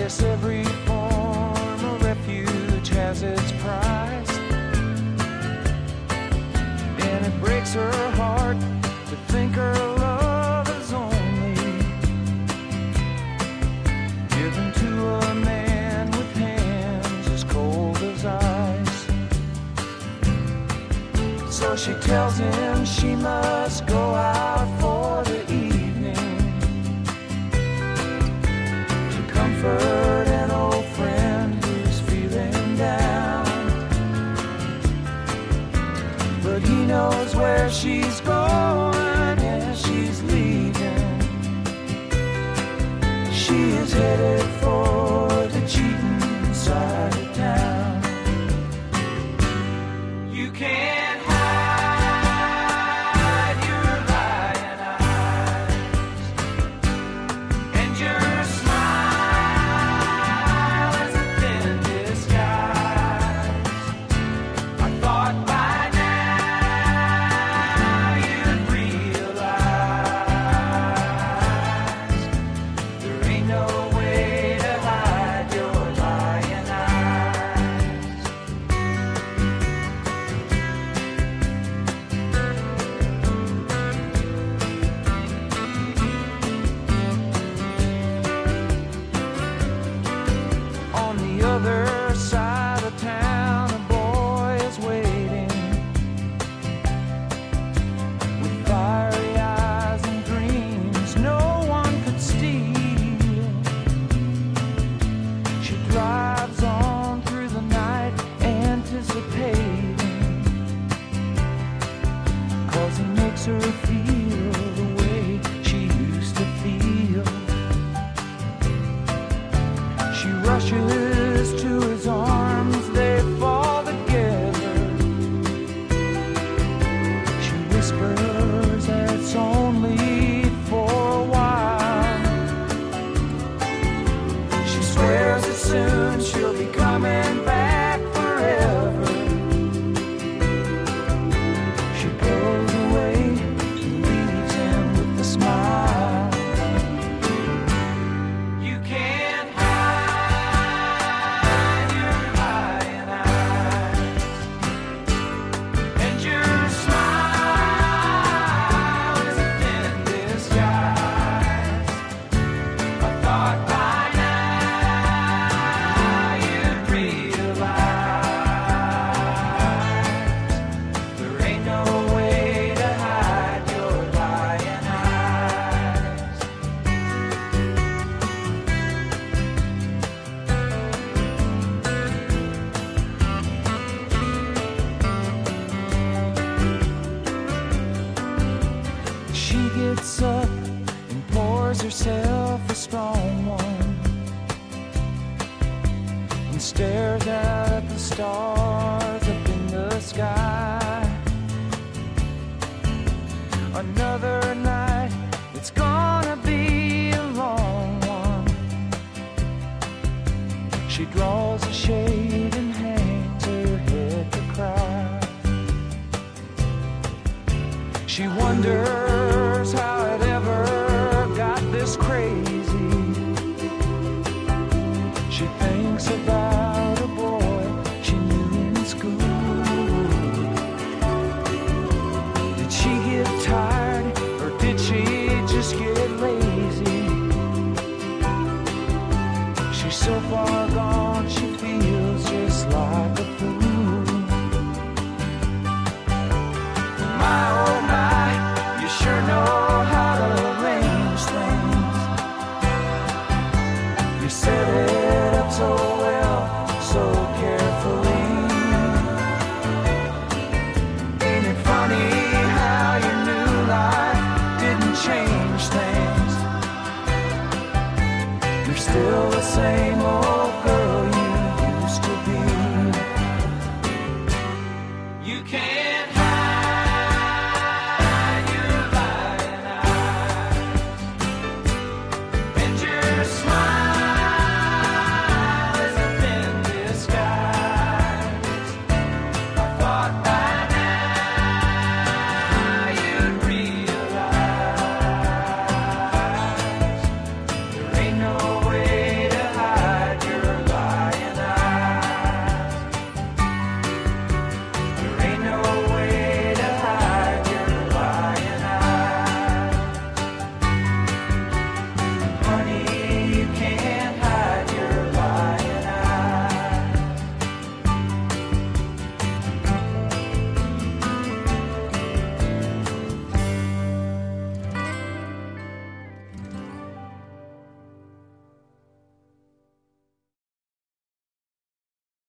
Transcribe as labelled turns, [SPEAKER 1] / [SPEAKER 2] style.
[SPEAKER 1] guess every form of refuge has its price, and it breaks her heart to think her love is only given to a man with hands as cold as ice. So she tells him she must go out for the evening to comfort an old friend who's feeling down. But he knows where she's going as she's leaving. She is headed for the cheating side of town. You can't hide your lying eyes, and your smile is a thin disguise. I thought by now you'd realize there ain't no way to hide your lying eyes. On the other side of town, a boy is waiting with fiery eyes and dreams no one could steal. She drives on through the night, anticipating, 'cause he makes her feel the way she used to feel. She rushes to his arms, they fall together. She whispers that it's only for a while. She swears that soon she'll be coming back forever. She pulls away and leaves him with a smile. You can't hide your lying eyes, and your smile is a thin disguise. I thought by now you'd realize there ain't no way to hide your lying eyes. She gets up and pours herself a strong one and stares out at the stars up in the sky. Another night, it's gonna be a long one. She draws a shade and hangs her head to cry. She wonders how